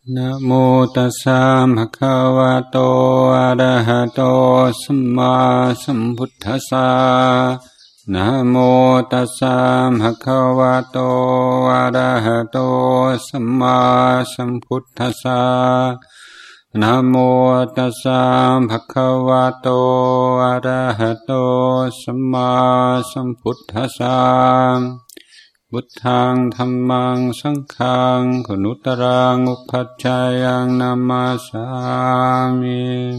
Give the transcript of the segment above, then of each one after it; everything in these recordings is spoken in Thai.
นะโมตัสสะภะคะวะโตอะระหะโตสัมมาสัมพุทธัสสะนะโมตัสสะภะคะวะโตอะระหะโตสัมมาสัมพุทธัสสะนะโมตัสสะภะคะวะโตอะระหะโตสัมมาสัมพุทธัสสะพุทธังธัมมังสังฆังคุณุตรังอุปัชฌายังนามาสามิ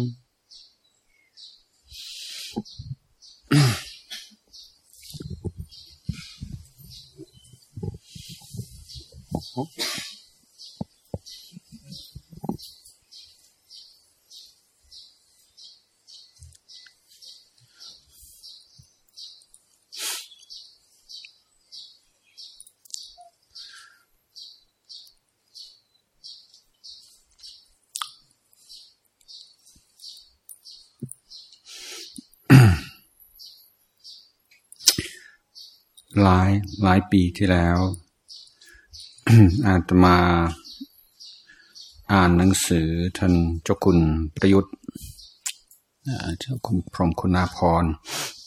หลายปีที่แล้ว อาตมาอ่านหนังสือท่านเจ้าคุณประยุทธ์เจ้าคุณพรหมคุณาภรณ์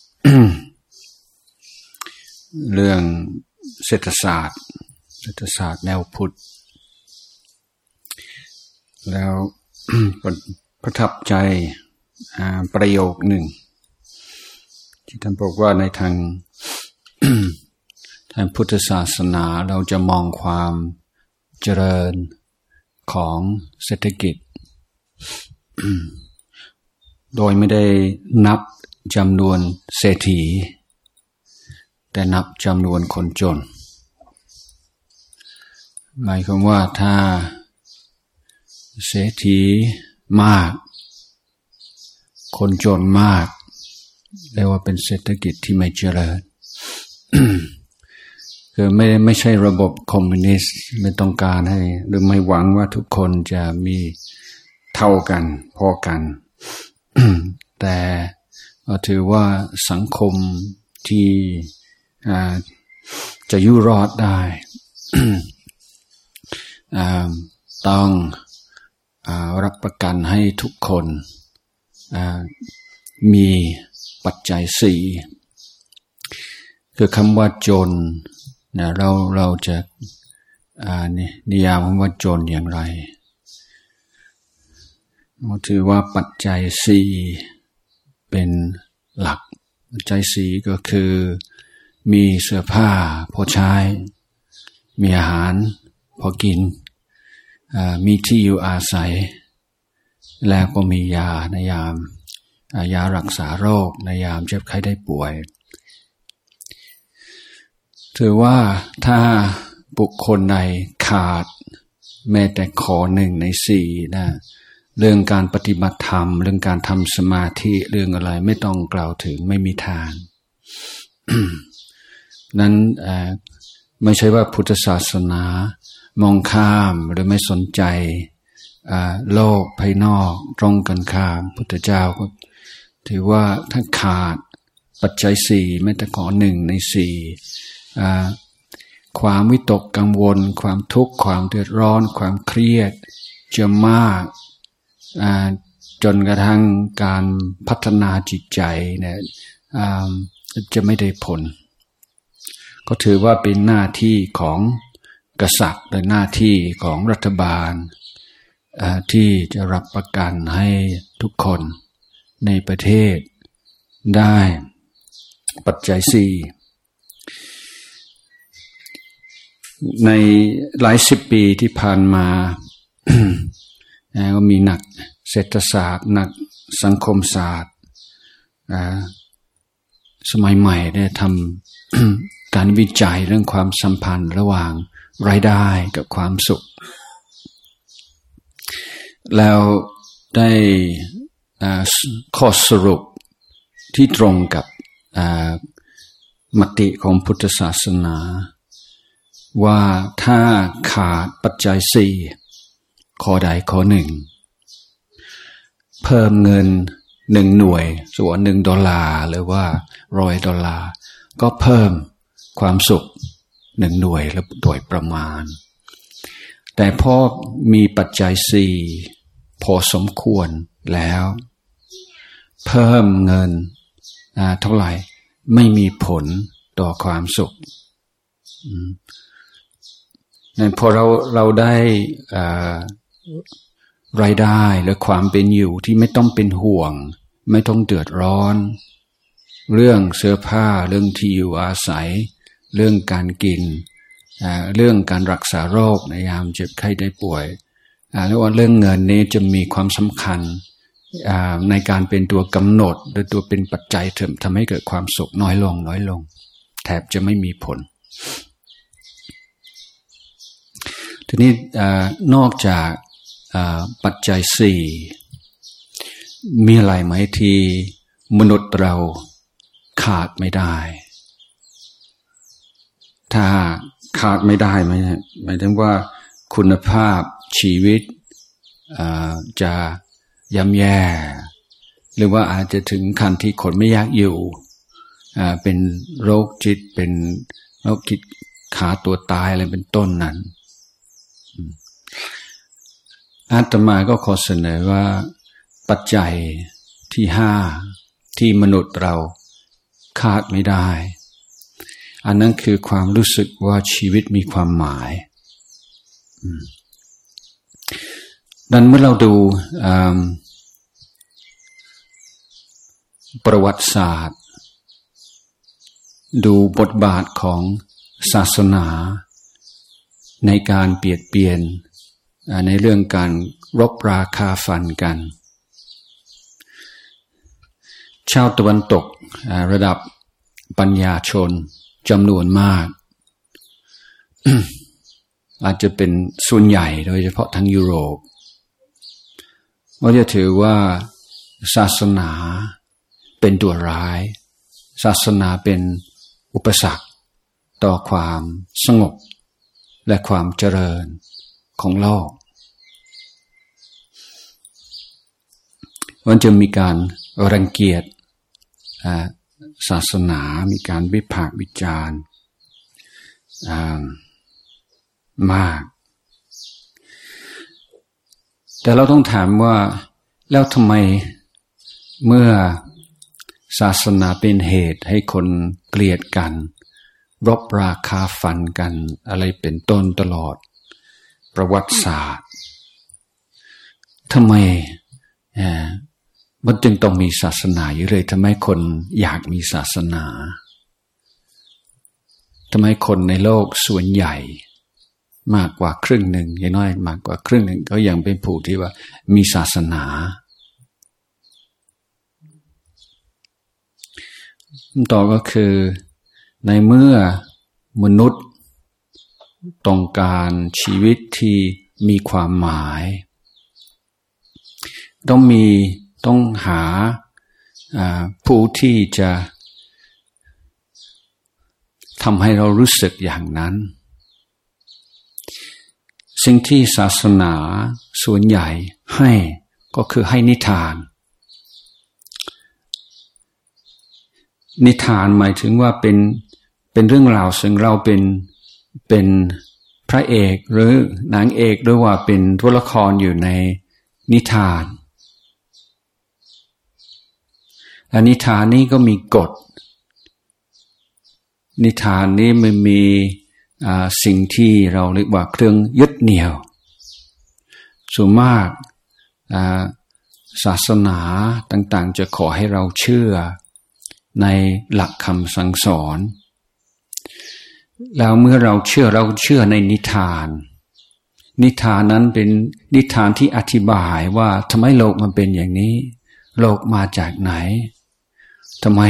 เรื่องเศรษฐศาสตร์แนวพุทธแล้ว ประทับใจประโยคหนึ่งที่ท่านบอกว่าในทางพุทธศาสนาเราจะมองความเจริญของเศรษฐกิจ โดยไม่ได้นับจำนวนเศรษฐีแต่นับจำนวนคนจนหมายความว่าถ้าเศรษฐีมากคนจนมากเรียกว่าเป็นเศรษฐกิจที่ไม่เจริญ คือไม่ใช่ระบบคอมมิวนิสต์ไม่ต้องการให้หรือไม่หวังว่าทุกคนจะมีเท่ากันพอกัน แต่ถือว่าสังคมที่จะอยู่รอดได้ ต้องรับประกันให้ทุกคนมีปัจจัยสี่คือคำว่าจนนะเราจะนิยามคำว่าจนอย่างไรถือว่าปัจจัยสี่เป็นหลักปัจจัยสี่ก็คือมีเสื้อผ้าพอใช้มีอาหารพอกินมีที่อยู่อาศัยแล้วก็มียาในยามยารักษาโรคในยามเจ็บไข้ได้ป่วยถือว่าถ้าบุคคลใดขาดแม้แต่ข้อหนึ่งในสี่นะเรื่องการปฏิบัติธรรมเรื่องการทำสมาธิเรื่องอะไรไม่ต้องกล่าวถึงไม่มีทาง นั้นไม่ใช่ว่าพุทธศาสนามองข้ามหรือไม่สนใจโลกภายนอกตรงกันข้ามพุทธเจ้าก็ถือว่าถ้าขาดปัจจัยสี่แม้แต่ข้อหนึ่งในสี่ความวิตกกังวลความทุกข์ความเดือดร้อนความเครียดจะมากจนกระทั่งการพัฒนาจิตใจเนี่ยจะไม่ได้ผลก็ถือว่าเป็นหน้าที่ของกษัตริย์และหน้าที่ของรัฐบาลที่จะรับประกันให้ทุกคนในประเทศได้ปัจจัยสี่ในหลายสิบปีที่ผ่านมา ก็มีนักเศรษฐศาสตร์นักสังคมศาสตร์สมัยใหม่ได้ทำ การวิจัยเรื่องความสัมพันธ์ระหว่างรายได้กับความสุขแล้วได้ข้อสรุปที่ตรงกับมติของพุทธศาสนาว่าถ้าขาดปัจจัยสี่ข้อใดข้อหนึ่งเพิ่มเงิน1 หน่วยส่วน$1หรือว่า$100ก็เพิ่มความสุข1 หน่วยโดยประมาณแต่พอมีปัจจัยสี่พอสมควรแล้วเพิ่มเงินเท่าไหร่ไม่มีผลต่อความสุขนั่นพอเราได้รายได้และความเป็นอยู่ที่ไม่ต้องเป็นห่วงไม่ต้องเดือดร้อนเรื่องเสื้อผ้าเรื่องที่อยู่อาศัยเรื่องการกินเรื่องการรักษาโรคในยามเจ็บไข้ได้ป่วยแล้วว่าเรื่องเงินนี้จะมีความสำคัญในการเป็นตัวกำหนดหรือตัวเป็นปัจจัยทำให้เกิดความสุขน้อยลงแทบจะไม่มีผลทีนี้นอกจากปัจจัยสี่มีอะไรไหมที่มนุษย์เราขาดไม่ได้ถ้าขาดไม่ได้ไหมหมายถึงว่าคุณภาพชีวิตจะย่ำแย่หรือว่าอาจจะถึงขั้นที่คนไม่อยากอยู่เป็นโรคจิตเป็นโรคคิดฆ่าตัวตายอะไรเป็นต้นนั้นอาตมาก็ขอเสนอว่าปัจจัยที่ห้าที่มนุษย์เราขาดไม่ได้อันนั้นคือความรู้สึกว่าชีวิตมีความหมายดังนั้นเมื่อเราดูประวัติศาสตร์ดูบทบาทของศาสนาในการเปลี่ยนเปลี่ยนในเรื่องการรบราคาฟันกันชาวตะวันตกระดับปัญญาชนจำนวนมาก อาจจะเป็นส่วนใหญ่โดยเฉพาะทั้งยุโรปว่าจะถือว่าศาสนาเป็นตัวร้ายศาสนาเป็นอุปสรรคต่อความสงบและความเจริญของโลกมันจะมีการรังเกียจศาสนามีการวิพากษ์วิจารณ์มากแต่เราต้องถามว่าแล้วทำไมเมื่อศาสนาเป็นเหตุให้คนเกลียดกันรบราคาฟันกันอะไรเป็นต้นตลอดประวัติศาสตร์ทำไมมันจึงต้องมีศาสนาอยู่เลยทำไมคนอยากมีศาสนาทำไมคนในโลกส่วนใหญ่มากกว่าครึ่งหนึ่งอย่างน้อยมากกว่าครึ่งหนึ่งก็ยังเป็นผู้ที่ว่ามีศาสนาต่อก็คือในเมื่อมนุษย์ต้องการชีวิตที่มีความหมายต้องหาผู้ที่จะทำให้เรารู้สึกอย่างนั้นสิ่งที่ศาสนาส่วนใหญ่ให้ก็คือให้นิทานหมายถึงว่าเป็นเรื่องราวซึ่งเราเป็นพระเอกหรือนางเอกหรือว่าเป็นตัวละครอยู่ในนิทานและนิทานนี้ก็มีกฎนิทานนี้มันมีสิ่งที่เราเรียกว่าเครื่องยึดเหนี่ยวส่วนมากศาสนาต่างๆจะขอให้เราเชื่อในหลักคำสั่งสอนแล้วเมื่อเราเชื่อในนิทานนั้นเป็นนิทานที่อธิบายว่าทำไมโลกมันเป็นอย่างนี้โลกมาจากไหนทำไม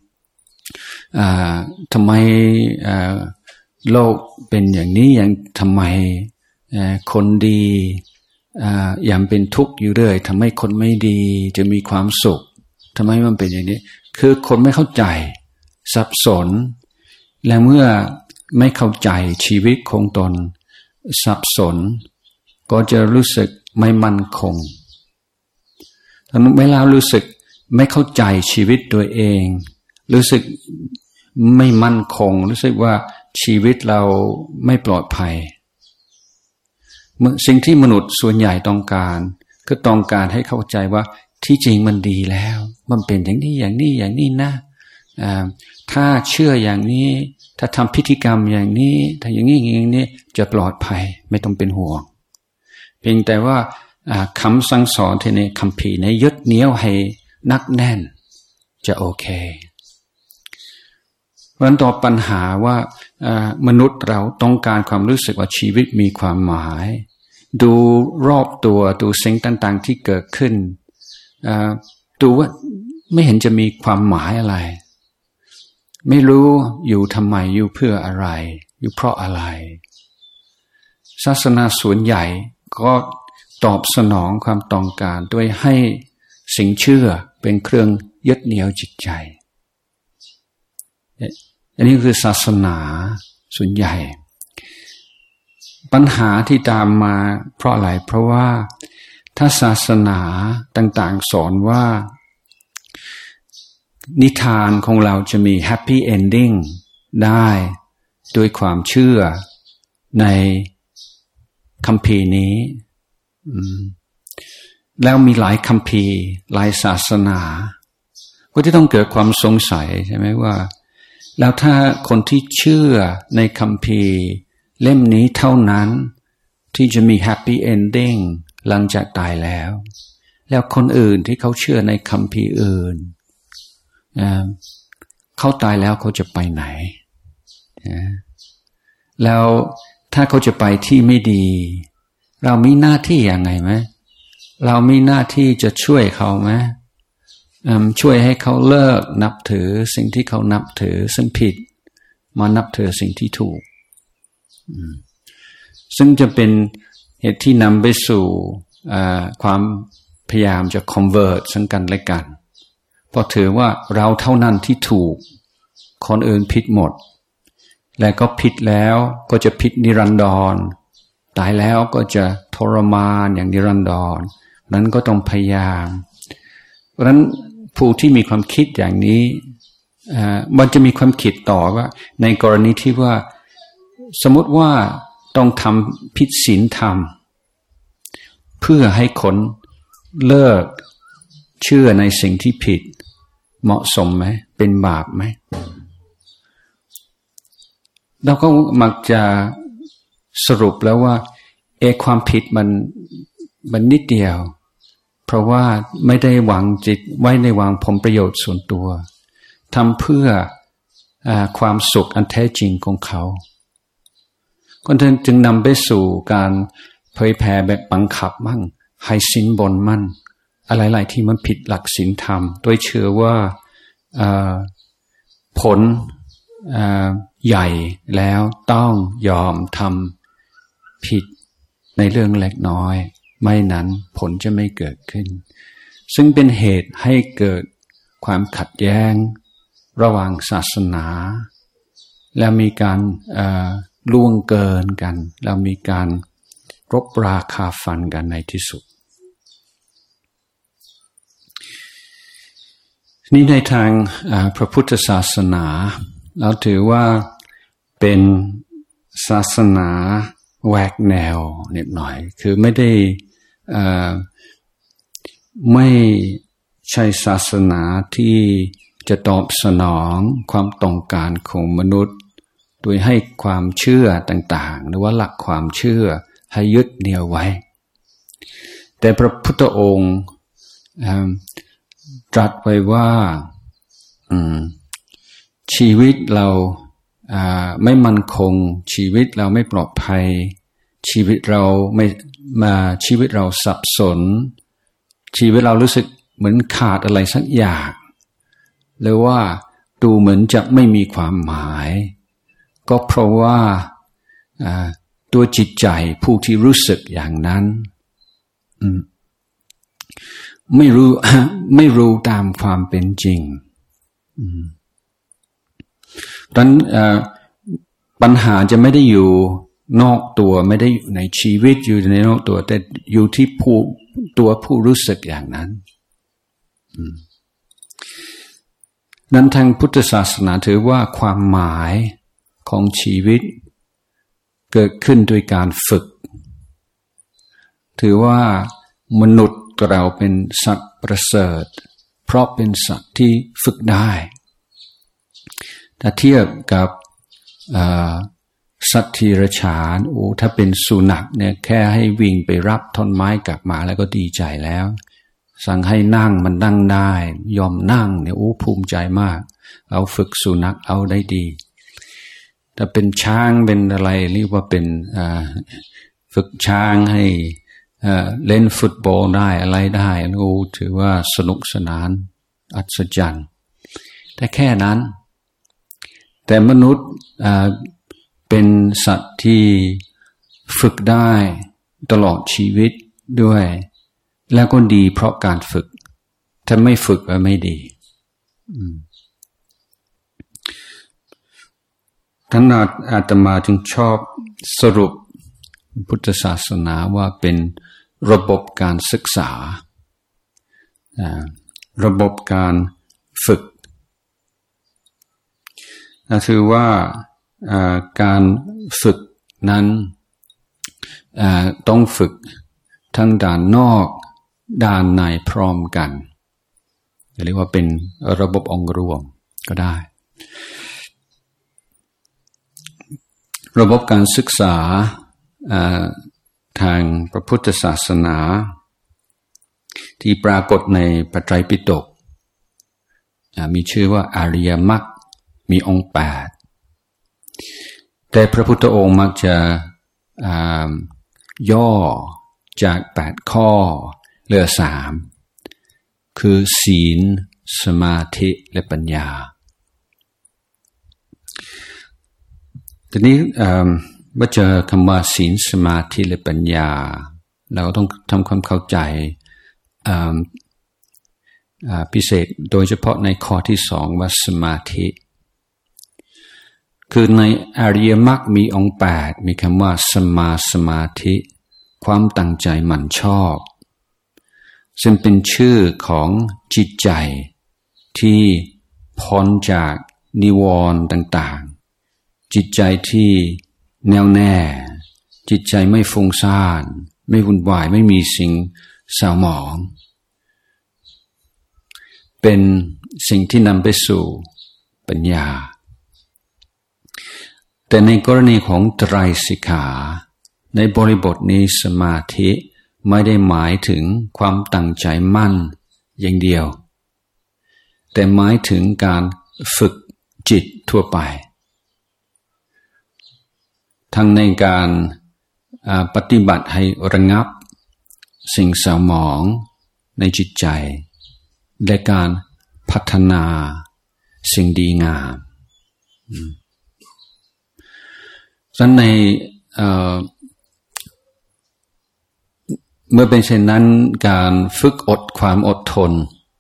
โลกเป็นอย่างนี้อย่างทำไมคนดียังเป็นทุกข์อยู่เรื่อยทำไมคนไม่ดีจะมีความสุขทำไมมันเป็นอย่างนี้คือคนไม่เข้าใจสับสนและเมื่อไม่เข้าใจชีวิตของตนสับสนก็จะรู้สึกไม่มั่นคงตอนเวลารู้สึกไม่เข้าใจชีวิตตัวเองรู้สึกไม่มั่นคงรู้สึกว่าชีวิตเราไม่ปลอดภัยสิ่งที่มนุษย์ส่วนใหญ่ต้องการก็ต้องการให้เข้าใจว่าที่จริงมันดีแล้วมันเป็นอย่างนี้อย่างนี้อย่างนี้นะถ้าเชื่ออย่างนี้ถ้าทำพิธีกรรมอย่างนี้ถ้าอย่างนี้อย่างนี้จะปลอดภัยไม่ต้องเป็นห่วงเพียงแต่ว่าคำสั่งสอนที่ในคัมภีร์ในยึดเหนี่ยวให้นักแน่นจะโอเควันต่อปัญหาว่ามนุษย์เราต้องการความรู้สึกว่าชีวิตมีความหมายดูรอบตัวดูสิ่งต่างๆที่เกิดขึ้นดูว่าไม่เห็นจะมีความหมายอะไรไม่รู้อยู่ทำไมอยู่เพื่ออะไรอยู่เพราะอะไรศาสนาส่วนใหญ่ก็ตอบสนองความต้องการด้วยให้สิ่งเชื่อเป็นเครื่องยึดเหนี่ยวจิตใจอันนี้คือศาสนาส่วนใหญ่ปัญหาที่ตามมาเพราะอะไรเพราะว่าถ้าศาสนาต่างๆสอนว่านิทานของเราจะมีแฮปปี้เอนดิ้งได้ด้วยความเชื่อในคัมภีร์นี้แล้วมีหลายคัมภีร์หลายศาสนาก็จะต้องเกิดความสงสัยใช่ไหมว่าแล้วถ้าคนที่เชื่อในคัมภีร์เล่มนี้เท่านั้นที่จะมีแฮปปี้เอนดิ้งหลังจากตายแล้วคนอื่นที่เขาเชื่อในคัมภีร์อื่นเขาตายแล้วเขาจะไปไหนแล้วถ้าเขาจะไปที่ไม่ดีเรามีหน้าที่ยังไงไหมเรามีหน้าที่จะช่วยเขาไหมช่วยให้เขาเลิกนับถือสิ่งที่เขานับถือซึ่งผิดมานับถือสิ่งที่ถูกซึ่งจะเป็นเหตุที่นำไปสู่ความพยายามจะ convert ซึ่งกันและกันเพราะถือว่าเราเท่านั้นที่ถูกคนอื่นผิดหมดและก็ผิดแล้วก็จะผิดนิรันดรตายแล้วก็จะทรมานอย่างนิรันดรนั้นก็ต้องพยายามเพราะฉะนั้นผู้ที่มีความคิดอย่างนี้มันจะมีความคิดต่อว่าในกรณีที่ว่าสมมติว่าต้องทำผิดศีลธรรมเพื่อให้คนเลิกเชื่อในสิ่งที่ผิดเหมาะสมไหมเป็นบาปไหมเราก็มักจะสรุปแล้วว่าความผิดมันนิดเดียวเพราะว่าไม่ได้หวังจิตไว้ในวางผลประโยชน์ส่วนตัวทำเพื่อความสุขอันแท้จริงของเขาคนจึงนำไปสู่การเผยแผ่แบบบังคับมั่งให้สินบนมั่นอะไรๆที่มันผิดหลักศีลธรรมโดยเชื่อว่าผลใหญ่แล้วต้องยอมทำผิดในเรื่องเล็กน้อยไม่นั้นผลจะไม่เกิดขึ้นซึ่งเป็นเหตุให้เกิดความขัดแย้งระหว่างศาสนาและมีการล่วงเกินกันแล้วมีการรบราคาฟันกันในที่สุดนี่ในทางพระพุทธศาสนาเราถือว่าเป็นศาสนาแหวกแนวนิดหน่อยคือไม่ได้ไม่ใช่ศาสนาที่จะตอบสนองความต้องการของมนุษย์โดยให้ความเชื่อต่างๆหรือว่าหลักความเชื่อให้ยึดเหนี่ยวไว้แต่พระพุทธองค์ตรัสไว้ว่าชีวิตเราไม่มั่นคงชีวิตเราไม่ปลอดภัยชีวิตเราชีวิตเราสับสนชีวิตเรารู้สึกเหมือนขาดอะไรสักอย่างหรือว่าดูเหมือนจะไม่มีความหมายก็เพราะว่าตัวจิตใจผู้ที่รู้สึกอย่างนั้นไม่รู้ตามความเป็นจริงดังนั้นปัญหาจะไม่ได้อยู่นอกตัวไม่ได้อยู่ในชีวิตอยู่ในนอกตัวแต่อยู่ที่ผู้รู้สึกอย่างนั้นนั้นทางพุทธศาสนาถือว่าความหมายของชีวิตเกิดขึ้นโดยการฝึกถือว่ามนุษย์เราเป็นสัตว์ประเสริฐเพราะเป็นสัตว์ที่ฝึกได้ถ้าเทียบกับสัตว์ที่ระฉานถ้าเป็นสุนัขเนี่ยแค่ให้วิ่งไปรับท่อนไม้กลับมาแล้วก็ดีใจแล้วสั่งให้นั่งมันนั่งได้ยอมนั่งเนี่ยภูมิใจมากเอาฝึกสุนัขเอาได้ดีถ้าเป็นช้างเป็นอะไรเรียกว่าเป็นฝึกช้างให้เล่นฟุตบอลได้อะไรได้ถือว่าสนุกสนานอัศจรรย์แต่แค่นั้นแต่มนุษย์เป็นสัตว์ที่ฝึกได้ตลอดชีวิตด้วยแล้วก็ดีเพราะการฝึกถ้าไม่ฝึกก็ไม่ดีท่านอาตมาจึงชอบสรุปพุทธศาสนาว่าเป็นระบบการศึกษาระบบการฝึกถือว่าการฝึกนั้นต้องฝึกทั้งด้านนอกด้านในพร้อมกันเรียกว่าเป็นระบบองค์รวมก็ได้ระบบการศึกษาทางพระพุทธศาสนาที่ปรากฏในพระไตรปิฎกมีชื่อว่าอริยมรรคมีองค์8แต่พระพุทธองค์มักจะย่อจาก8ข้อเหลือ3คือศีลสมาธิและปัญญาทีนี้เมื่อเจอคำว่าศีลสมาธิและปัญญาเราก็ต้องทำความเข้าใจพิเศษโดยเฉพาะในข้อที่2ว่าสมาธิคือในอริยมรรคมีองค์8มีคำว่าสัมมาสมาธิความตั้งใจหมั่นชอบซึ่งเป็นชื่อของจิตใจที่พ้นจากนิวรณ์ต่างๆจิตใจที่แน่วแน่จิตใจไม่ฟุ้งซ่านไม่วุ่นวายไม่มีสิ่งเศร้าหมองเป็นสิ่งที่นำไปสู่ปัญญาแต่ในกรณีของไตรสิกขาในบริบทนี้สมาธิไม่ได้หมายถึงความตั้งใจมั่นอย่างเดียวแต่หมายถึงการฝึกจิตทั่วไปทั้งในการปฏิบัติให้ระงับสิ่งเศร้าหมองในจิตใจและการพัฒนาสิ่งดีงามฉะนั้นในเมื่อเป็นเช่นนั้นการฝึกความอดทน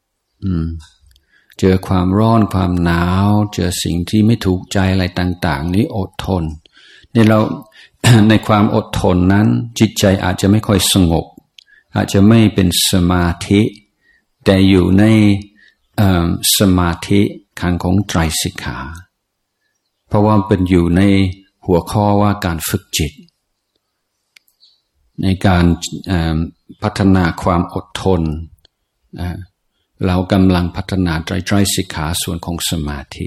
เจอความร้อนความหนาวเจอสิ่งที่ไม่ถูกใจอะไรต่างๆนี้อดทนเนี่ยเรา ในความอดทนนั้นจิตใจอาจจะไม่ค่อยสงบอาจจะไม่เป็นสมาธิแต่อยู่ในสมาธิขันของไตรสิกขาเพราะว่าเป็นอยู่ในหัวข้อว่าการฝึกจิตในการพัฒนาความอดทนเรากำลังพัฒนาไตรสิกขาส่วนของสมาธิ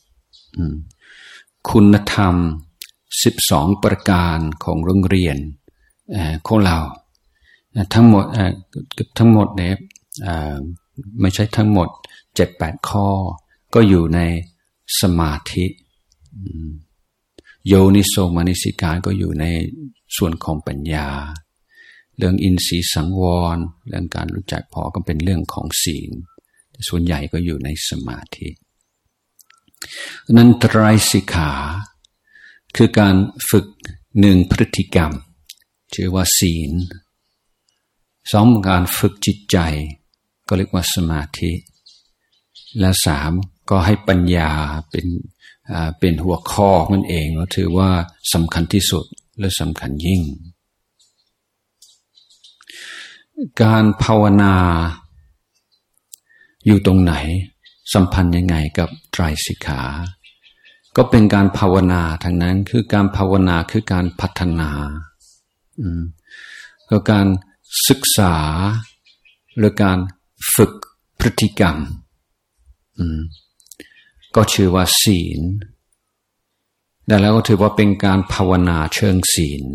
คุณธรรม12ประการของโรงเรียนของเราทั้งหมดเนี่ยไม่ใช่ทั้งหมด 7-8 ข้อก็อยู่ในสมาธิโยนิโสมนสิการก็อยู่ในส่วนของปัญญาเรื่องอินทรีย์สังวรเรื่องการรู้จักพอก็เป็นเรื่องของศีลส่วนใหญ่ก็อยู่ในสมาธินั้นไตรสิกขาคือการฝึก1พฤติกรรมชื่อว่าศีล2การฝึกจิตใจก็เรียกว่าสมาธิและ3ก็ให้ปัญญาเป็นหัวข้อมันเองก็ถือว่าสำคัญที่สุดและสำคัญยิ่งการภาวนาอยู่ตรงไหนสัมพันธ์ยังไงกับไตรสิกขาก็เป็นการภาวนาทั้งนั้นคือการภาวนาคือการพัฒนาก็การศึกษาหรือการฝึกพฤติกรรมก็ชื่อว่าศีลแต่แล้วก็ถือว่าเป็นการภาวนาเชิงศีล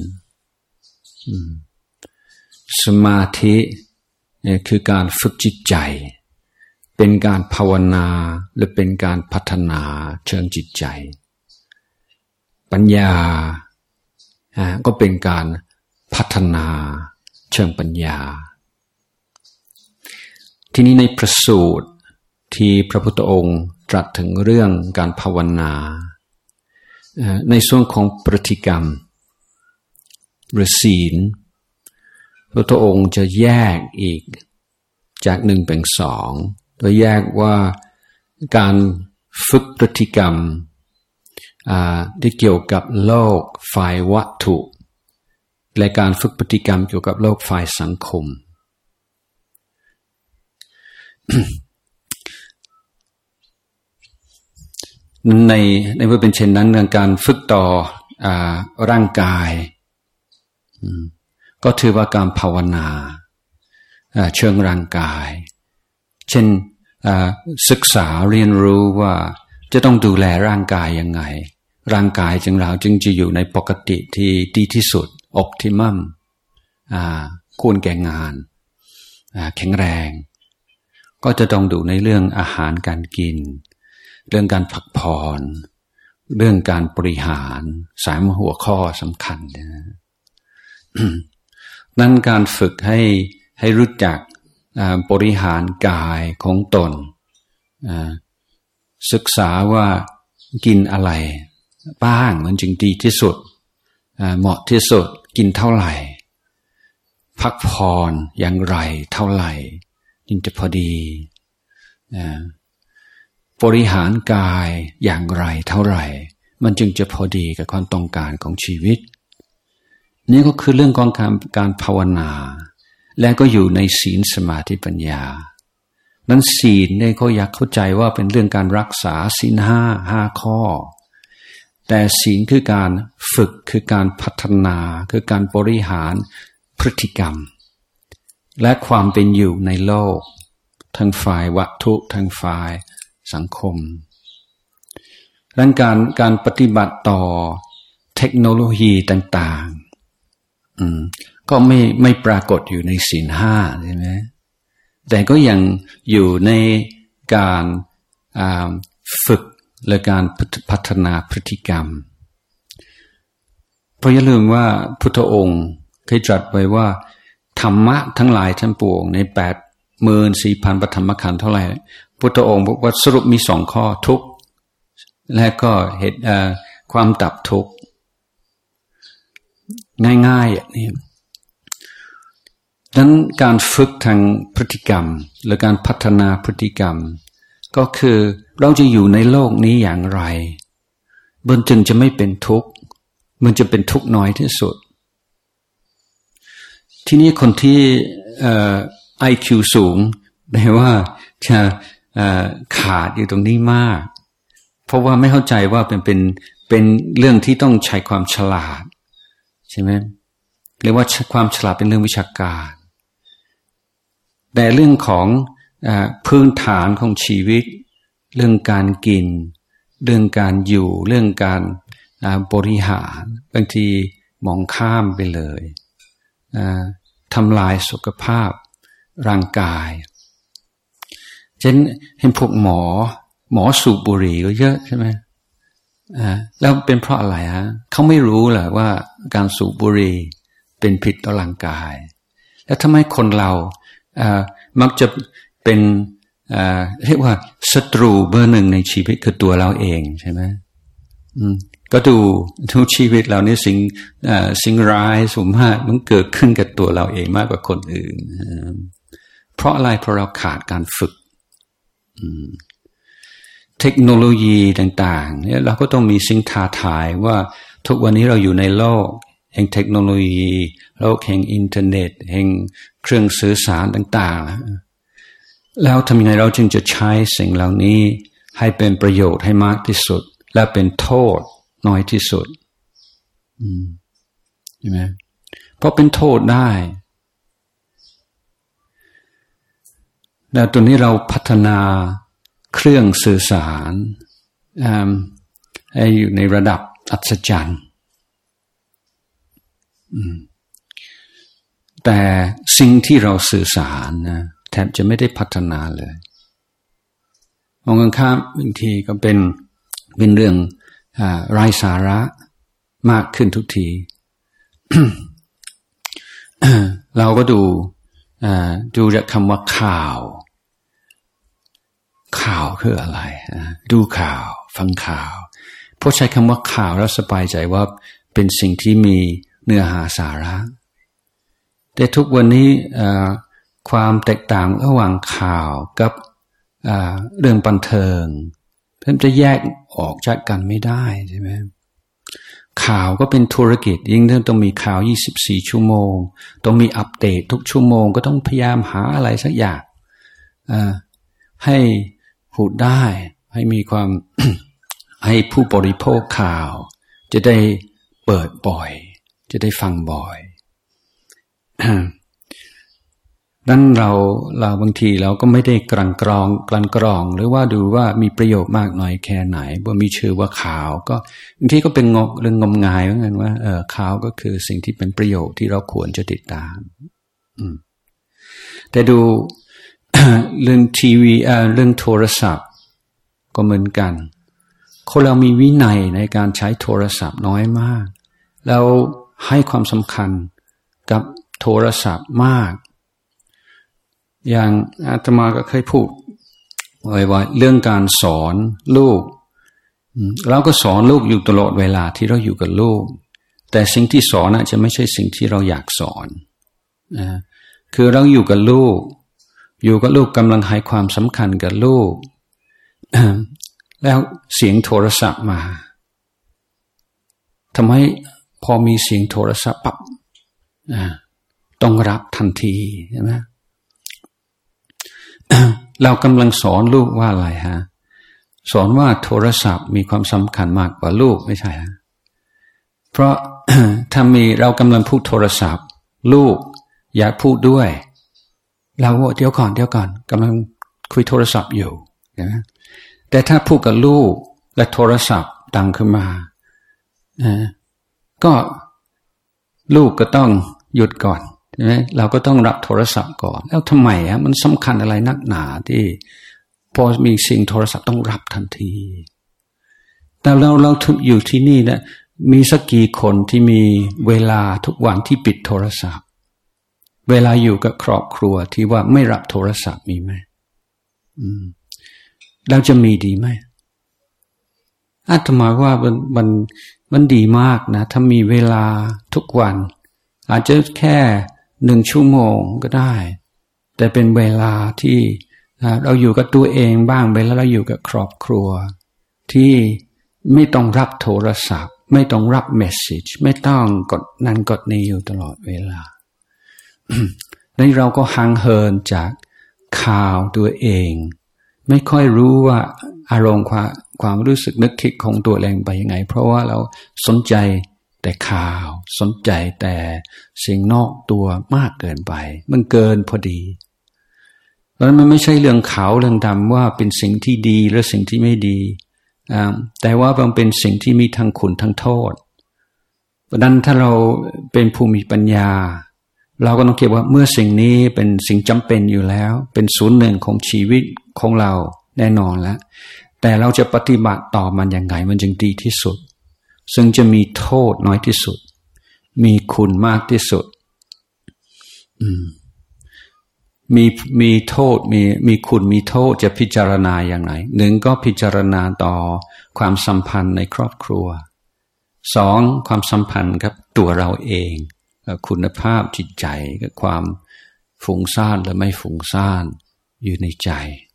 สมาธิคือการฝึกจิตใจเป็นการภาวนาหรือเป็นการพัฒนาเชิงจิตใจปัญญาก็เป็นการพัฒนาเชิงปัญญาทีนี้ในพระสูตรที่พระพุทธองค์ตรัสถึงเรื่องการภาวนาในส่วนของพฤติกรรมหรือศีลพระพุทธองค์จะแยกอีกจากหนึ่งเป็นสองโดยแยกว่าการฝึกพฤติกรรมที่เกี่ยวกับโลกฝ่ายวัตถุและการฝึกพฤติกรรมเกี่ยวกับโลกฝ่ายสังคม ในเมื่อเป็นเช่นนั้นการฝึกต่อร่างกายก็ถือว่าการภาวนาเชิงร่างกายเช่นศึกษาเรียนรู้ว่าจะต้องดูแลร่างกายยังไงร่างกายจึงเราจึงจะอยู่ในปกติที่ดีที่สุด optimum ควรแก่งานแข็งแรงก็จะต้องดูในเรื่องอาหารการกินเรื่องการพักผ่อนเรื่องการบริหารสามหัวข้อสำคัญนะ นั่นการฝึกให้รู้จักบริหารกายของตนศึกษาว่ากินอะไรบ้างมันจึงดีที่สุดเหมาะที่สุดกินเท่าไหร่พักผ่อนอย่างไรเท่าไหร่จึงจะพอดีบริหารกายอย่างไรเท่าไหร่มันจึงจะพอดีกับความต้องการของชีวิตนี่ก็คือเรื่องของการภาวนาและก็อยู่ในศีลสมาธิปัญญานั้นศีลเนี่ยเขาอยากเข้าใจว่าเป็นเรื่องการรักษาศีล5ข้อแต่ศีลคือการฝึกคือการพัฒนาคือการบริหารพฤติกรรมและความเป็นอยู่ในโลกทั้งฝ่ายวัตถุทั้งฝ่ายสังคมดังการปฏิบัติต่อเทคโนโลยีต่างๆก็ไม่ปรากฏอยู่ในศีล5ใช่ไหมแต่ก็ยังอยู่ในการฝึกและการพัฒนาพฤติกรรมเพราะอย่าลืมว่าพุทธองค์เคยตรัสไว้ว่าธรรมะทั้งหลายทั้งปวงใน 84,000 ปฐมขันธ์เท่าไหร่พุทธองค์บอกว่าสรุปมี2ข้อทุกข์และก็เหตุความดับทุกข์ง่ายๆอย่างนี้ดังนั้นการฝึกทางพฤติกรรมหรือการพัฒนาพฤติกรรมก็คือเราจะอยู่ในโลกนี้อย่างไรมันจึงจะไม่เป็นทุกข์มันจะเป็นทุกข์น้อยที่สุดที่นี่คนที่IQ สูงแปลว่าจะขาดอยู่ตรงนี้มากเพราะว่าไม่เข้าใจว่าเป็นเรื่องที่ต้องใช้ความฉลาดใช่ไหมเรียกว่าความฉลาดเป็นเรื่องวิชาการแต่เรื่องของพื้นฐานของชีวิตเรื่องการกินเรื่องการอยู่เรื่องการบริหารบางทีมองข้ามไปเลยทำลายสุขภาพร่างกายเช่นเห็นพวกหมอสูบบุหรี่ก็เยอะใช่ไหมแล้วเป็นเพราะอะไรฮะเขาไม่รู้เหรอว่าการสูบบุหรี่เป็นพิษต่อร่างกายแล้วทำไมคนเรามักจะเป็นเรียกว่าศัตรูเบอร์หนึ่งในชีวิตคือตัวเราเองใช่ไหมก็ดูชีวิตเราเนี่ยสิ่งร้ายสมมติมันเกิดขึ้นกับตัวเราเองมากกว่าคนอื่นเพราะอะไรเพราะเราขาดการฝึกเทคโนโลยีต่างๆเนี่ยเราก็ต้องมีสิ่งท้าทายว่าทุกวันนี้เราอยู่ในโลกแห่งเทคโนโลยีโลกแห่งอินเทอร์เน็ตแห่งเครื่องสื่อสารต่างๆแล้วทำยังไงเราจึงจะใช้สิ่งเหล่านี้ให้เป็นประโยชน์ให้มากที่สุดและเป็นโทษน้อยที่สุดใช่ไหมเพราะเป็นโทษได้แล้วตัวนี้เราพัฒนาเครื่องสื่อสารให้อยู่ในระดับอัศจรรย์แต่สิ่งที่เราสื่อสารนะแทบจะไม่ได้พัฒนาเลยมองกันข้ามบางทีก็เป็นเรื่องไร้สาระมากขึ้นทุกที เราก็ดูจากคำว่าข่าวคืออะไรดูข่าวฟังข่าวพอใช้คำว่าข่าวแล้วสบายใจว่าเป็นสิ่งที่มีเนื้อหาสาระแต่ทุกวันนี้ความแตกต่างระหว่างข่าวกับเรื่องบันเทิงเพิ่มจะแยกออกจากกันไม่ได้ใช่ไหมข่าวก็เป็นธุรกิจยิ่งต้องมีข่าว24ชั่วโมงต้องมีอัปเดตทุกชั่วโมงก็ต้องพยายามหาอะไรสักอย่างให้พูดได้ให้มีความ ให้ผู้บริโภคข่าวจะได้เปิดบ่อยจะได้ฟังบ่อย นั้นเราบางทีเราก็ไม่ได้กลั่นกรองหรือว่าดูว่ามีประโยชน์มากน้อยแค่ไหนว่ามีชื่อว่าข่าวก็บางทีก็เป็นเรื่องงมงายเหมือนกันว่าข่าวก็คือสิ่งที่เป็นประโยชน์ที่เราควรจะติดตามแต่ดู เรื่องทีวีเรื่องโทรศัพท์ก็เหมือนกันคนเรามีวินัยในการใช้โทรศัพท์น้อยมากแล้วให้ความสำคัญกับโทรศัพท์มากอย่างอาตมาก็เคยพูดไว้ว่าเรื่องการสอนลูกเราก็สอนลูกอยู่ตลอดเวลาที่เราอยู่กับลูกแต่สิ่งที่สอนอาจจะไม่ใช่สิ่งที่เราอยากสอนคือเราอยู่กับลูกกำลังให้ความสำคัญกับลูกแล้วเสียงโทรศัพท์มาทำให้พอมีเสียงโทรศัพท์ปั๊บต้องรับทันทีใช่ไหมเรากำลังสอนลูกว่าอะไรฮะสอนว่าโทรศัพท์มีความสำคัญมากกว่าลูกไม่ใช่ฮะเพราะ ถ้ามีเรากำลังพูดโทรศัพท์ลูกอยากพูดด้วยเราว่าเดี๋ยวก่อนกำลังคุยโทรศัพท์อยู่นะแต่ถ้าพูดกับลูกและโทรศัพท์ดังขึ้นมาก็ลูกก็ต้องหยุดก่อนใช่ไหมเราก็ต้องรับโทรศัพท์ก่อนแล้วทำไมมันสำคัญอะไรนักหนาที่พอมีสิ่งโทรศัพท์ต้องรับทันทีแต่เราทุกอยู่ที่นี่นะมีสักกี่คนที่มีเวลาทุกวันที่ปิดโทรศัพท์เวลาอยู่กับครอบครัวที่ว่าไม่รับโทรศัพท์มีไหมเราจะมีดีไหมอาตมาว่ามันดีมากนะถ้ามีเวลาทุกวันอาจจะแค่1 ชั่วโมงก็ได้แต่เป็นเวลาที่เราอยู่กับตัวเองบ้างเวลาเราอยู่กับครอบครัวที่ไม่ต้องรับโทรศัพท์ไม่ต้องรับเมสเสจไม่ต้องกดนั่นกดนี้อยู่ตลอดเวลา แล้วเราก็ห่างเหินจากข่าวตัวเองไม่ค่อยรู้ว่าอารมณ์ความรู้สึกนึกคิดของตัวเองไปยังไงเพราะว่าเราสนใจแต่ข่าวสนใจแต่สิ่งนอกตัวมากเกินไปมันเกินพอดีเพราะมันไม่ใช่เรื่องขาวเรื่องดำว่าเป็นสิ่งที่ดีหรือสิ่งที่ไม่ดีแต่ว่ามันเป็นสิ่งที่มีทั้งคุณทั้งโทษเพราะนั้นถ้าเราเป็นผู้มีปัญญาเราก็ต้องคิดว่าเมื่อสิ่งนี้เป็นสิ่งจำเป็นอยู่แล้วเป็นส่วนหนึ่งของชีวิตของเราแน่นอนแล้วแต่เราจะปฏิบัติต่อมันยังไงมันจึงดีที่สุดซึ่งจะมีโทษน้อยที่สุดมีคุณมากที่สุดมีโทษมีคุณมีโทษจะพิจารณาอย่างไร1ก็พิจารณาต่อความสัมพันธ์ในครอบครัว2ความสัมพันธ์กับตัวเราเองคุณภาพจิตใจกับความฟุ้งซ่านหรือไม่ฟุ้งซ่านอยู่ในใจ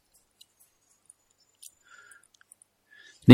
ใน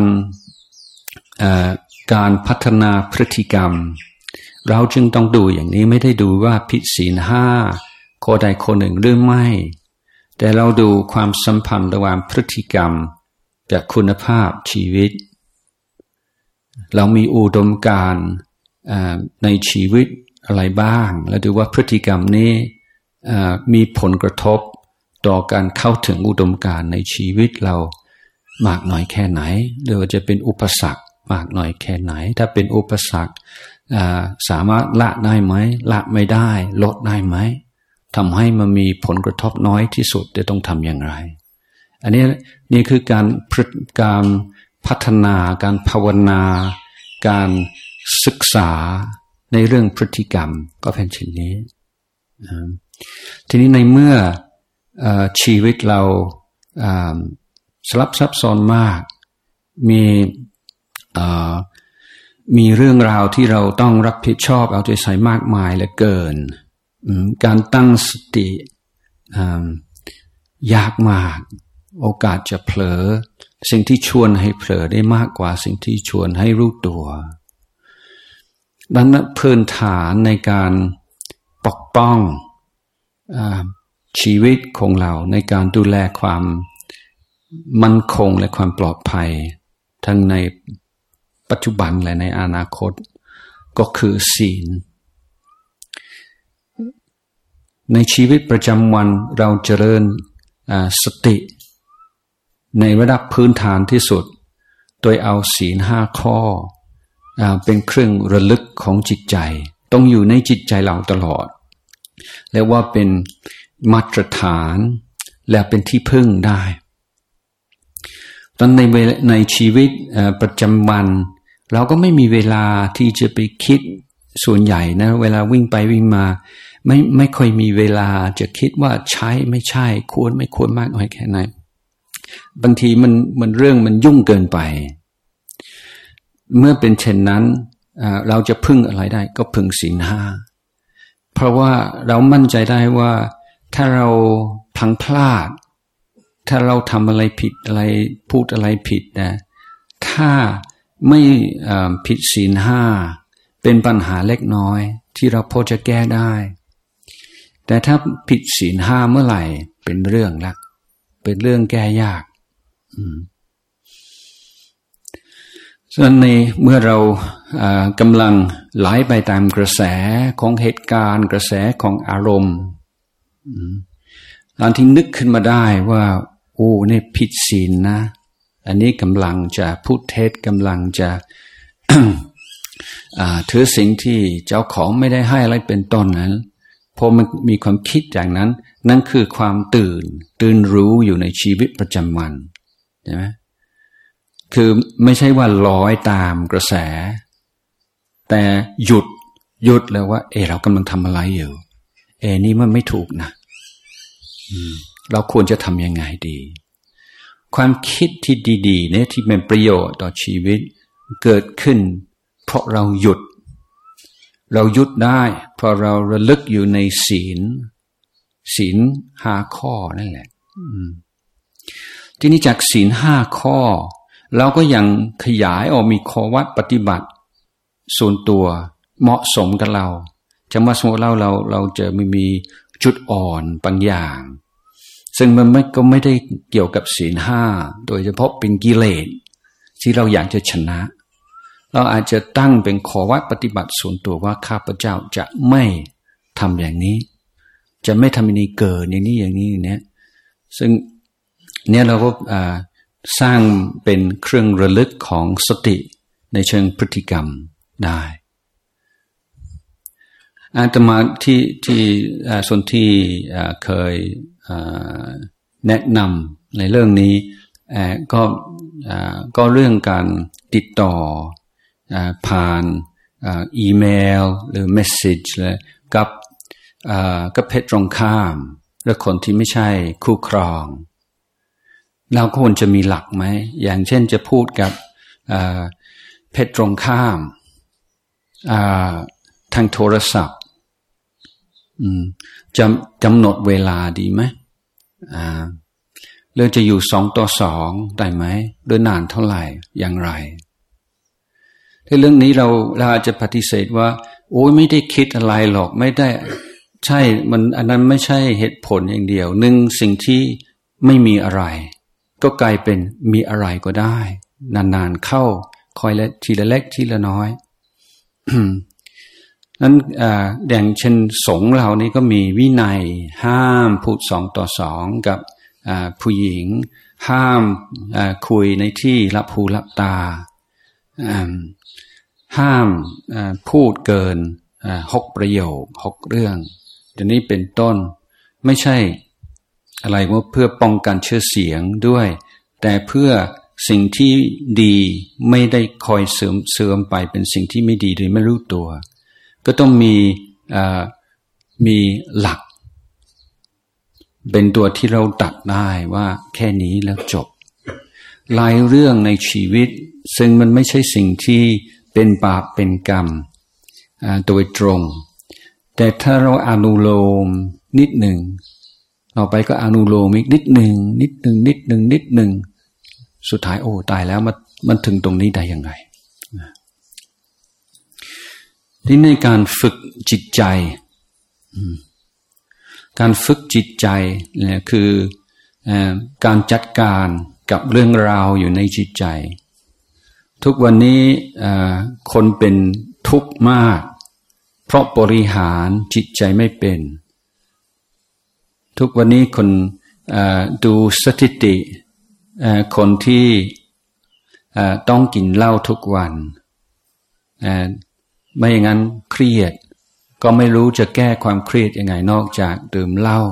การพัฒนาพฤติกรรมเราจึงต้องดูอย่างนี้ไม่ได้ดูว่าผิดศีล5ข้อใดข้อหนึ่งหรือไม่แต่เราดูความสัมพันธ์ระหว่างพฤติกรรมกับคุณภาพชีวิตเรามีอุดมการณ์ในชีวิตอะไรบ้างแล้วดูว่าพฤติกรรมนี้มีผลกระทบต่อการเข้าถึงอุดมการณ์ในชีวิตเรามากน้อยแค่ไหนหรือว่าจะเป็นอุปสรรคมากน้อยแค่ไหนถ้าเป็นอุปสรรคสามารถละได้ไหมละไม่ได้ลดได้ไหมทำให้มันมีผลกระทบน้อยที่สุดจะต้องทำอย่างไรอันนี้นี่คือการพัฒนาการภาวนาการศึกษาในเรื่องพฤติกรรมก็เป็นเช่นนี้ทีนี้ในเมื่อชีวิตเราสลับซับซ้อนมากมีเรื่องราวที่เราต้องรับผิดชอบเอาใจใส่มากมายเหลือเกินการตั้งสติยากมากโอกาสจะเผลอสิ่งที่ชวนให้เผลอได้มากกว่าสิ่งที่ชวนให้รู้ตัวดังนั้นพื้นฐานในการปกป้องชีวิตของเราในการดูแลความมั่นคงและความปลอดภัยทั้งในปัจจุบันและในอนาคตก็คือศีลในชีวิตประจำวันเราเจริญสติในระดับพื้นฐานที่สุดโดยเอาศีล5 ข้อเป็นเครื่องระลึกของจิตใจต้องอยู่ในจิตใจเราตลอดและว่าเป็นมาตรฐานและเป็นที่พึ่งได้ตอนในชีวิตประจำวันเราก็ไม่มีเวลาที่จะไปคิดส่วนใหญ่นะเวลาวิ่งไปวิ่งมาไม่ค่อยมีเวลาจะคิดว่าใช้ไม่ใช่ควรไม่ควรมากน้อยแค่ไหนบางทีมันเรื่องมันยุ่งเกินไปเมื่อเป็นเช่นนั้นเราจะพึ่งอะไรได้ก็พึ่งศีล 5เพราะว่าเรามั่นใจได้ว่าถ้าเราพลั้งพลาดถ้าเราทำอะไรผิดอะไรพูดอะไรผิดนะถ้าไม่ผิดศีล 5เป็นปัญหาเล็กน้อยที่เราพอจะแก้ได้แต่ถ้าผิดศีล 5เมื่อไหร่เป็นเรื่องละเป็นเรื่องแก้ยากส่วนในเมื่อเรากำลังไหลไปตามกระแสของเหตุการณ์กระแสของอารมณ์ตอนที่นึกขึ้นมาได้ว่าโอ้นี่ผิดศีลนะอันนี้กำลังจะพูดเท็จกำลังจะ ถือสิ่งที่เจ้าของไม่ได้ให้อะไรเป็นต้นนั้นพอมันมีความคิดอย่างนั้นนั่นคือความตื่นรู้อยู่ในชีวิตประจำวันใช่ไหมคือไม่ใช่ว่าลอยตามกระแสแต่หยุดแล้วว่าเรากำลังทำอะไรอยู่นี่มันไม่ถูกนะเราควรจะทำยังไงดีความคิดที่ดีๆเนี่ยที่เป็นประโยชน์ต่อชีวิตเกิดขึ้นเพราะเราหยุดได้เพราะเราระลึกอยู่ในศีล5 ข้อนั่นแหละทีนี้จากศีล 5 ข้อเราก็ยังขยายออกมีข้อวัดปฏิบัติส่วนตัวเหมาะสมกับเราจะมาสมมติเราจะมีจุดอ่อนบางอย่างซึ่งมันก็ไม่ได้เกี่ยวกับศีล 5โดยเฉพาะเป็นกิเลสที่เราอยากจะชนะเราอาจจะตั้งเป็นข้อวัดปฏิบัติส่วนตัวว่าข้าพเจ้าจะไม่ทำอย่างนี้จะไม่ทำอย่างนี้เกินอย่างนี้เนี่ยซึ่งเนี่ยเราก็สร้างเป็นเครื่องระลึกของสติในเชิงพฤติกรรมได้อาตมาที่ส่วนที่เคยแนะนำในเรื่องนี้ก็เรื่องการติดต่อผ่านอีเมลหรือเมสเซจเลยกับเพศตรงข้ามหรือคนที่ไม่ใช่คู่ครองเราควรจะมีหลักไหมอย่างเช่นจะพูดกับเพศตรงข้ามทางโทรศัพท์กำหนดเวลาดีไหมหรือจะอยู่2 ต่อ 2ได้ไหมโดยนานเท่าไหร่อย่างไรในเรื่องนี้เราอาจจะปฏิเสธว่าโอ้ยไม่ได้คิดอะไรหรอกไม่ได้ใช่มันอันนั้นไม่ใช่เหตุผลอย่างเดียวหนึ่งสิ่งที่ไม่มีอะไรก็กลายเป็นมีอะไรก็ได้นานๆเข้าคอยทีละเล็กทีละน้อยนั้นอย่างเช่นสงฆ์เรานี่ก็มีวินัยห้ามพูด2 ต่อ 2กับผู้หญิงห้ามคุยในที่รับหูรับตาห้ามพูดเกิน6 ประโยค6 เรื่องอย่างนี้เป็นต้นไม่ใช่อะไรว่าเพื่อป้องกันชื่อเสียงด้วยแต่เพื่อสิ่งที่ดีไม่ได้คอยเสื่อมไปเป็นสิ่งที่ไม่ดีโดยไม่รู้ตัวก็ต้องมีหลักเป็นตัวที่เราตัดได้ว่าแค่นี้แล้วจบหลายเรื่องในชีวิตซึ่งมันไม่ใช่สิ่งที่เป็นบาปเป็นกรรมโดยตรงแต่ถ้าเราอนุโลมนิดหนึ่งต่อไปก็อนุโลมอีกนิดหนึ่งสุดท้ายโอ้ตายแล้วมันถึงตรงนี้ได้ยังไงที่ในการฝึกจิตใจการฝึกจิตใจเนี่ยคือการจัดการกับเรื่องราวอยู่ในจิตใจทุกวันนี้คนเป็นทุกข์มากเพราะบริหารจิตใจไม่เป็นทุกวันนี้คนดูสถิติคนที่ต้องกินเหล้าทุกวันไม่อย่างนั้นเครียดก็ไม่รู้จะแก้ความเครียดยังไงนอกจากดื่มเหล้า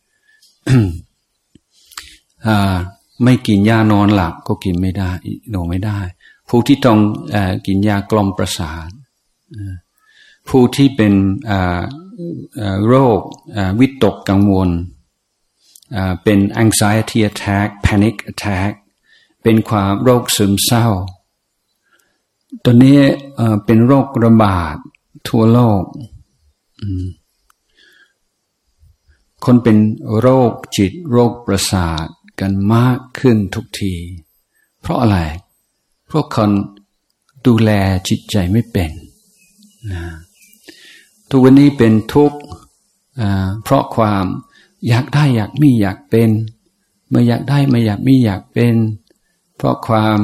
ไม่กินยานอนหลับก็กินไม่ได้นอนไม่ได้ผู้ที่ต้องกินยากล่อมประสาทผู้ที่เป็นโรควิตกกังวลเป็น anxiety attack panic attack เป็นความโรคซึมเศร้าตัวนี้เป็นโรคระบาดทั่วโลกคนเป็นโรคจิตโรคประสาทกันมากขึ้นทุกทีเพราะอะไรเพราะคนดูแลจิตใจไม่เป็นทุกวันนี้เป็นทุกข์เพราะความอยากได้อยากมีอยากเป็นไม่อยากได้ไม่อยากมีอยากเป็นเพราะความ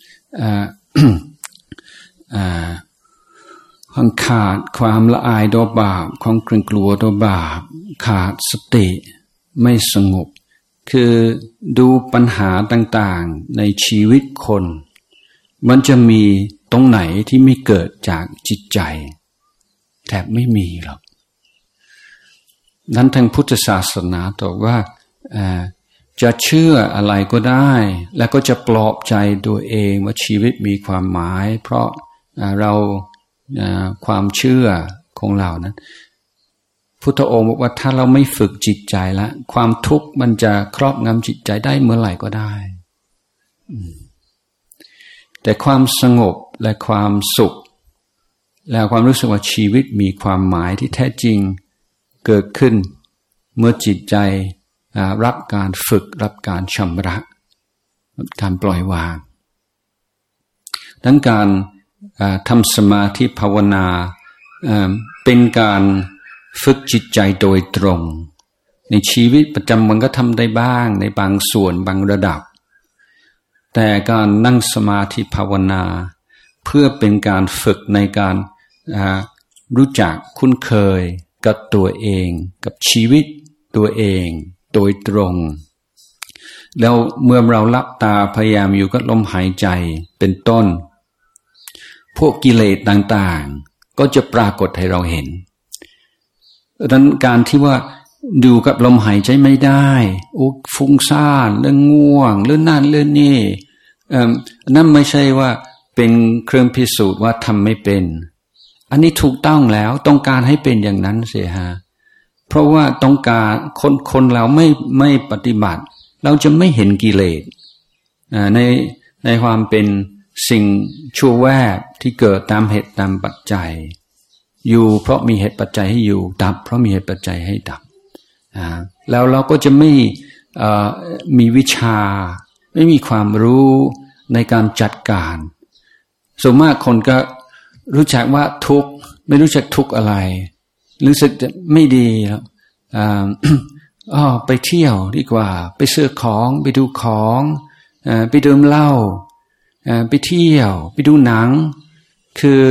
ขาดความละอายต่อบาปความเกรงกลัวต่อบาปขาดสติไม่สงบคือดูปัญหาต่างๆในชีวิตคนมันจะมีตรงไหนที่ไม่เกิดจากจิตใจแทบไม่มีหรอกนั้นทางพุทธศาสนาบอกว่าจะเชื่ออะไรก็ได้แล้วก็จะปลอบใจตัวเองว่าชีวิตมีความหมายเพราะเราความเชื่อของเรานั้นพุทธองค์บอกว่าถ้าเราไม่ฝึกจิตใจแล้วความทุกข์มันจะครอบงำจิตใจได้เมื่อไหร่ก็ได้แต่ความสงบและความสุขและความรู้สึกว่าชีวิตมีความหมายที่แท้จริงเกิดขึ้นเมื่อจิตใจรับการฝึกรับการชำระการปล่อยวางดังการทำสมาธิภาวนาเป็นการฝึกจิตใจโดยตรงในชีวิตประจำวันก็ทำได้บ้างในบางส่วนบางระดับแต่การนั่งสมาธิภาวนาเพื่อเป็นการฝึกในการรู้จักคุ้นเคยกับตัวเองกับชีวิตตัวเองโดยตรงแล้วเมื่อเราหลับตาพยายามอยู่กับลมหายใจเป็นต้นพวกกิเลสต่างๆก็จะปรากฏให้เราเห็นดังนั้นการที่ว่าดูกับลมหายใจไม่ได้ฟุ้งซ่านเรื่องง่วงเรื่องนั่นเรื่องนี่นั่นไม่ใช่ว่าเป็นเครื่องพิสูจน์ว่าทำไม่เป็นอันนี้ถูกต้องแล้วต้องการให้เป็นอย่างนั้นเสียฮะเพราะว่าต้องการคนเราไม่ปฏิบัติเราจะไม่เห็นกิเลสในความเป็นสิ่งชั่วแวบที่เกิดตามเหตุตามปัจจัยอยู่เพราะมีเหตุปัจจัยให้อยู่ดับเพราะมีเหตุปัจจัยให้ดับแล้วเราก็จะไม่มีวิชาไม่มีความรู้ในการจัดการส่วนมากคนก็รู้จักว่าทุกข์ไม่รู้จักทุกข์อะไรรู้สึกไม่ดีแล้วไปเที่ยวดีกว่าไปซื้อของไปดูของไปดื่มเหล้าไปเที่ยวไปดูหนังคือ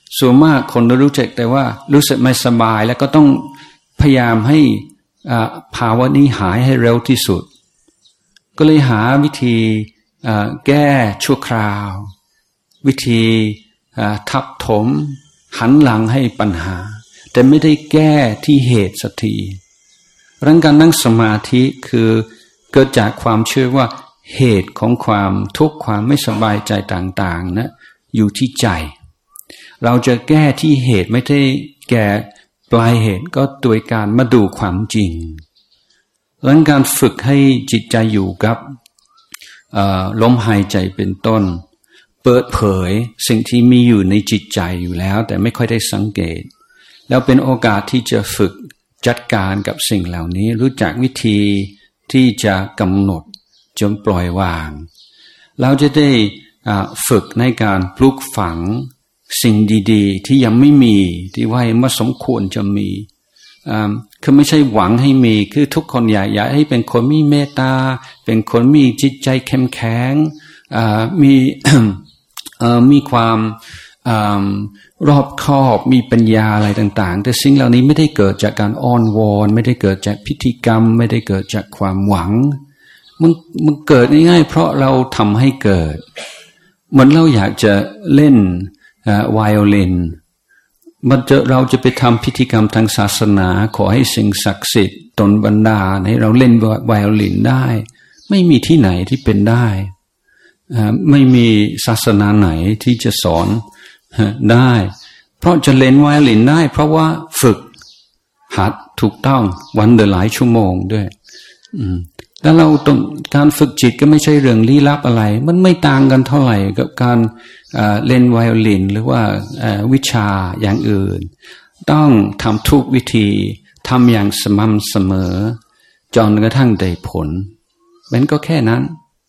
ส่วนมากคนรู้จักแต่ว่ารู้สึกไม่สบายแล้วก็ต้องพยายามให้ภาวะนี้หายให้เร็วที่สุดก็เลยหาวิธีแก้ชั่วคราววิธีทับถมหันหลังให้ปัญหาแต่ไม่ได้แก้ที่เหตุสักทีเรื่องการนั่งสมาธิคือเกิดจากความเชื่อว่าเหตุของความทุกข์ความไม่สบายใจต่างๆนะอยู่ที่ใจเราจะแก้ที่เหตุไม่ได้แก้ปลายเหตุก็โดยการมาดูความจริงเรื่องการฝึกให้จิตใจอยู่กับลมหายใจเป็นต้นเปิดเผยสิ่งที่มีอยู่ในจิตใจอยู่แล้วแต่ไม่ค่อยได้สังเกตแล้วเป็นโอกาสที่จะฝึกจัดการกับสิ่งเหล่านี้รู้จักวิธีที่จะกำหนดจนปล่อยวางเราจะได้ฝึกในการปลูกฝังสิ่งดีๆที่ยังไม่มีที่ว่ามันสมควรจะมีคือไม่ใช่หวังให้มีคือทุกคนอยากให้เป็นคนมีเมตตาเป็นคนมีจิตใจเข้มแข็งมี มีความรอบคอบมีปัญญาอะไรต่างๆแต่สิ่งเหล่านี้ไม่ได้เกิดจากการอ้อนวอนไม่ได้เกิดจากพิธีกรรมไม่ได้เกิดจากความหวังมันเกิดง่ายๆเพราะเราทำให้เกิดเหมือนเราอยากจะเล่นไวโอลินเราจะไปทำพิธีกรรมทางศาสนาขอให้สิ่งศักดิ์สิทธิ์ตนบันดาลให้เราเล่นไวโอลินได้ไม่มีที่ไหนที่เป็นได้ไม่มีศาสนาไหนที่จะสอนได้เพราะจะเล่นไวโอลินได้เพราะว่าฝึกหัดถูกต้องวันละหลายชั่วโมงด้วยแล้วเราต้องการฝึกจิตก็ไม่ใช่เรื่องลี้ลับอะไรมันไม่ต่างกันเท่าไหร่กับการเล่นไวโอลินหรือว่าวิชาอย่างอื่นต้องทำทุกวิธีทำอย่างสม่ำเสมอจนกระทั่งได้ผลมันก็แค่นั้น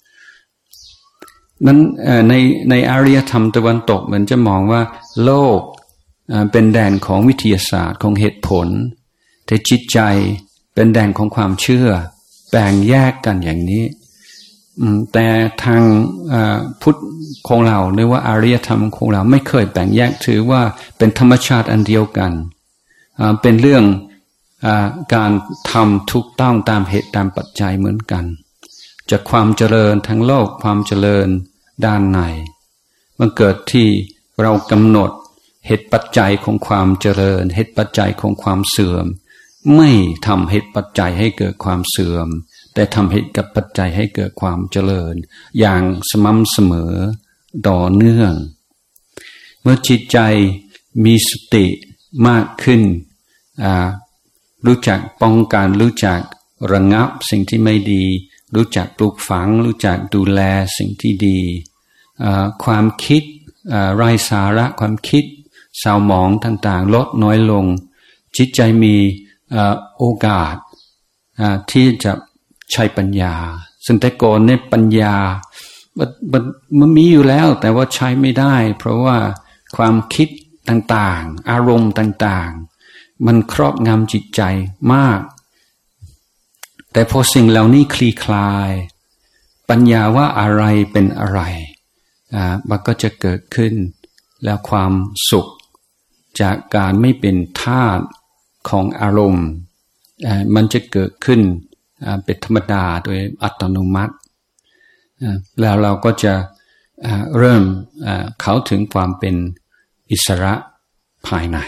ในอารยธรรมตะวันตกมันจะมองว่าโลกเป็นแดนของวิทยาศาสตร์ของเหตุผลแต่จิตใจเป็นแดนของความเชื่อแบ่งแยกกันอย่างนี้แต่ทางพุทธของเราหรือว่าอารยธรรมของเราไม่เคยแบ่งแยกถือว่าเป็นธรรมชาติอันเดียวกันเป็นเรื่องการทำถูกต้องตามเหตุตามปัจจัยเหมือนกันจากความเจริญทั้งโลกความเจริญด้านในมันเกิดที่เรากำหนดเหตุปัจจัยของความเจริญเหตุปัจจัยของความเสื่อมไม่ทำเหตุปัจจัยให้เกิดความเสื่อมแต่ทำเหตุกับปัจจัยให้เกิดความเจริญอย่างสม่ำเสมอต่อเนื่องเมื่อจิตใจมีสติมากขึ้นรู้จักป้องกันรู้จักระงับสิ่งที่ไม่ดีรู้จักปลูกฝังรู้จักดูแลสิ่งที่ดีความคิดไร้สาระความคิดเศร้าหมองต่างๆลดน้อยลงจิตใจมีโอกาสที่จะใช้ปัญญาซึ่งแต่ก่อนเนี่ยปัญญามันมีอยู่แล้วแต่ว่าใช้ไม่ได้เพราะว่าความคิดต่างๆอารมณ์ต่างๆมันครอบงำจิตใจมากแต่พอสิ่งเหล่านี้คลี่คลายปัญญาว่าอะไรเป็นอะไรมันก็จะเกิดขึ้นแล้วความสุขจากการไม่เป็นทาสของอารมณ์มันจะเกิดขึ้นเป็นธรรมดาโดยอัตโนมัติแล้วเราก็จะเริ่มเข้าถึงความเป็นอิสระภายใน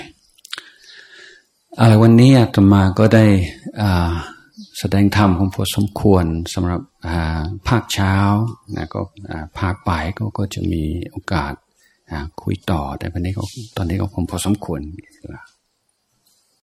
วันนี้อาตมาก็ได้แสดงธรรมของพอสมควรสำหรับภาคเช้านะก็ภาคบ่ายก็จะมีโอกาสคุยต่อแต่วันนี้ก็ตอนนี้ก็คงพอสมควร